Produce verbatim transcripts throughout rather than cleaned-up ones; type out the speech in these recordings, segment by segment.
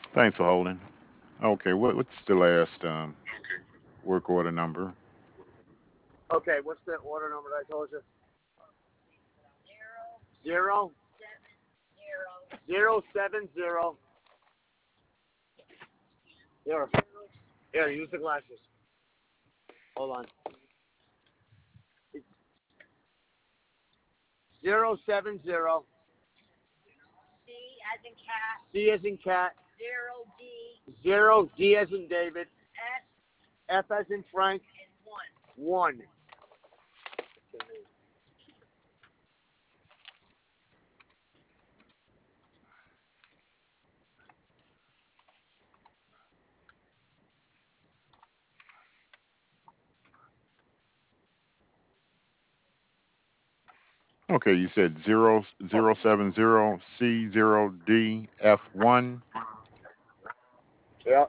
Thanks for holding. Okay, what, what's the last um, work order number? Okay, what's the order number that I told you? Zero zero seven zero. Here, here, use the glasses. Hold on. Zero seven zero. C as in cat. Zero D as in David. F as in Frank. One. Okay, you said zero zero seven zero C zero D F one. Yeah.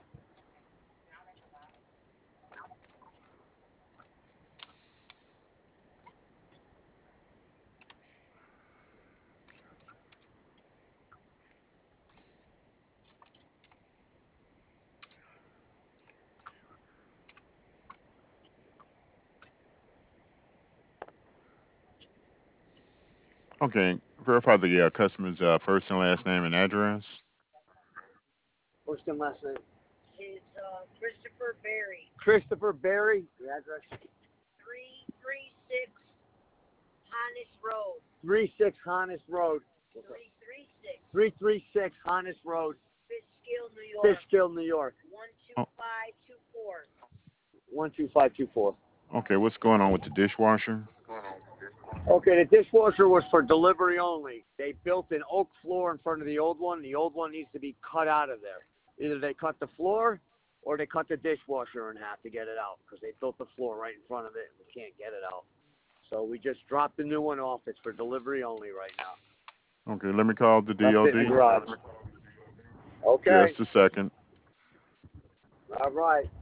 Okay, verify the uh, customer's uh, first and last name and address. What's the last name? Christopher Berry. The address. Three six Honest Road. Three three six Honest Road. Fishkill, New York. Oh, One two five two four. okay, what's going on with the dishwasher? Okay, the dishwasher was for delivery only. They built an oak floor in front of the old one. The old one needs to be cut out of there. Either they cut the floor or they cut the dishwasher in half to get it out because they built the floor right in front of it and we can't get it out. So we just dropped the new one off. It's for delivery only right now. Okay, let me call the Left it in the D O D. garage. Okay. Just a second. All right.